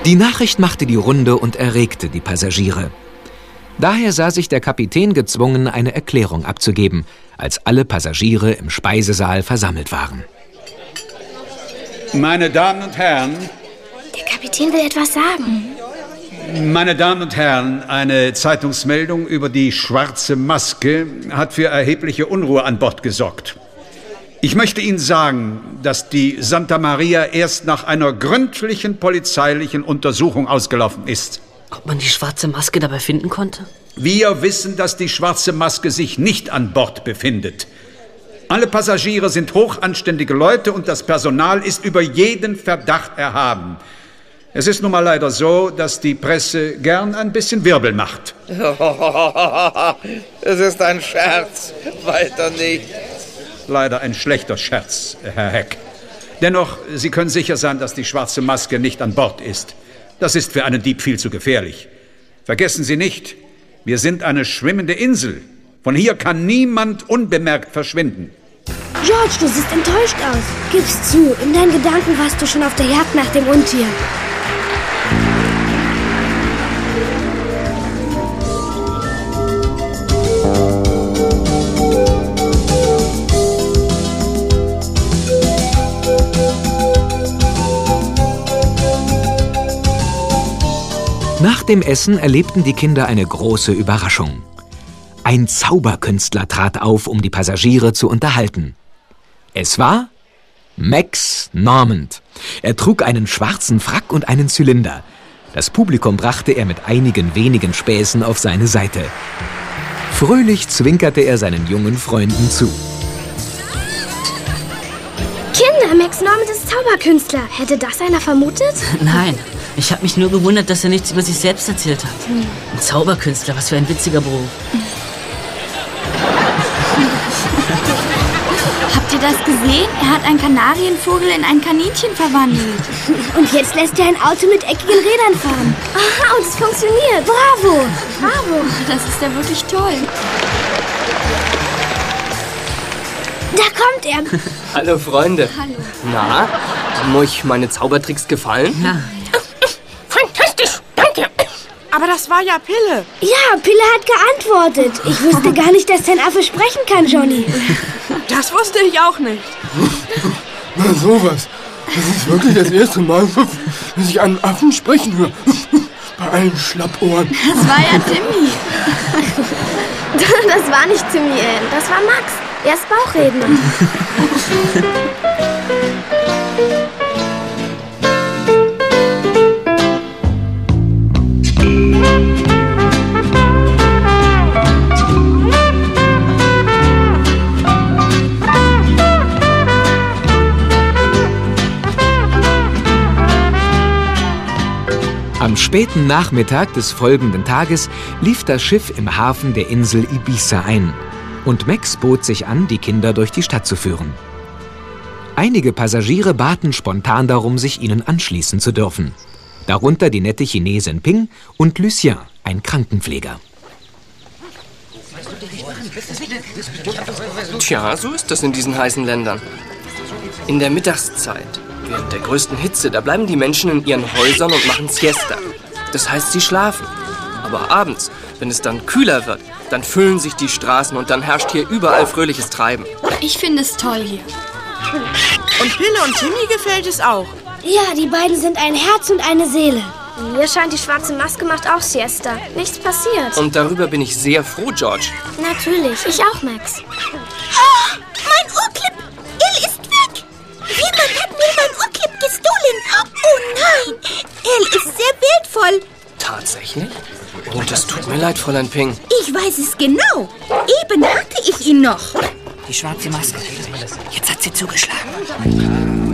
Die Nachricht machte die Runde und erregte die Passagiere. Daher sah sich der Kapitän gezwungen, eine Erklärung abzugeben, als alle Passagiere im Speisesaal versammelt waren. Meine Damen und Herren. Der Kapitän will etwas sagen. Meine Damen und Herren, eine Zeitungsmeldung über die schwarze Maske hat für erhebliche Unruhe an Bord gesorgt. Ich möchte Ihnen sagen, dass die Santa Maria erst nach einer gründlichen polizeilichen Untersuchung ausgelaufen ist. Ob man die schwarze Maske dabei finden konnte? Wir wissen, dass die schwarze Maske sich nicht an Bord befindet. Alle Passagiere sind hochanständige Leute und das Personal ist über jeden Verdacht erhaben. Es ist nun mal leider so, dass die Presse gern ein bisschen Wirbel macht. Es ist ein Scherz, weiter nicht. Leider ein schlechter Scherz, Herr Heck. Dennoch, Sie können sicher sein, dass die schwarze Maske nicht an Bord ist. Das ist für einen Dieb viel zu gefährlich. Vergessen Sie nicht, wir sind eine schwimmende Insel. Von hier kann niemand unbemerkt verschwinden. George, du siehst enttäuscht aus. Gib's zu, in deinen Gedanken warst du schon auf der Jagd nach dem Untier. Nach dem Essen erlebten die Kinder eine große Überraschung. Ein Zauberkünstler trat auf, um die Passagiere zu unterhalten. Es war Max Normand. Er trug einen schwarzen Frack und einen Zylinder. Das Publikum brachte er mit einigen wenigen Späßen auf seine Seite. Fröhlich zwinkerte er seinen jungen Freunden zu. Kinder, Max Normand ist Zauberkünstler. Hätte das einer vermutet? Nein, ich habe mich nur gewundert, dass er nichts über sich selbst erzählt hat. Ein Zauberkünstler, was für ein witziger Beruf. Habt ihr das gesehen? Er hat einen Kanarienvogel in ein Kaninchen verwandelt. Und jetzt lässt er ein Auto mit eckigen Rädern fahren. Aha, und es funktioniert. Bravo! Bravo! Das ist ja wirklich toll. Da kommt er. Hallo Freunde. Hallo. Na, haben euch meine Zaubertricks gefallen? Ja. Fantastisch, danke. Aber das war ja Pille. Ja, Pille hat geantwortet. Ich wusste gar nicht, dass dein Affe sprechen kann, Johnny. Das wusste ich auch nicht. Na sowas. Das ist wirklich das erste Mal, dass ich einen Affen sprechen höre. Bei einem Schlappohren. Das war ja Timmy. Das war nicht Timmy, das war Max. Er ist Bauchredner. Am späten Nachmittag des folgenden Tages lief das Schiff im Hafen der Insel Ibiza ein. Und Max bot sich an, die Kinder durch die Stadt zu führen. Einige Passagiere baten spontan darum, sich ihnen anschließen zu dürfen. Darunter die nette Chinesin Ping und Lucien, ein Krankenpfleger. Tja, so ist das in diesen heißen Ländern. In der Mittagszeit, während der größten Hitze, da bleiben die Menschen in ihren Häusern und machen Siesta. Das heißt, sie schlafen. Aber abends, wenn es dann kühler wird, dann füllen sich die Straßen und dann herrscht hier überall fröhliches Treiben. Ich finde es toll hier. Und Pille und Timmy gefällt es auch. Ja, die beiden sind ein Herz und eine Seele. Mir scheint, die schwarze Maske macht auch Siesta. Nichts passiert. Und darüber bin ich sehr froh, George. Natürlich, ich auch, Max. Oh, mein Ohrclip! Elle ist weg! Jemand hat mir mein Ohrclip gestohlen! Oh nein! Elle ist sehr wertvoll! Tatsächlich? Oh, das tut mir leid, Fräulein Ping. Ich weiß es genau. Eben hatte ich ihn noch. Die schwarze Maske. Jetzt hat sie zugeschlagen.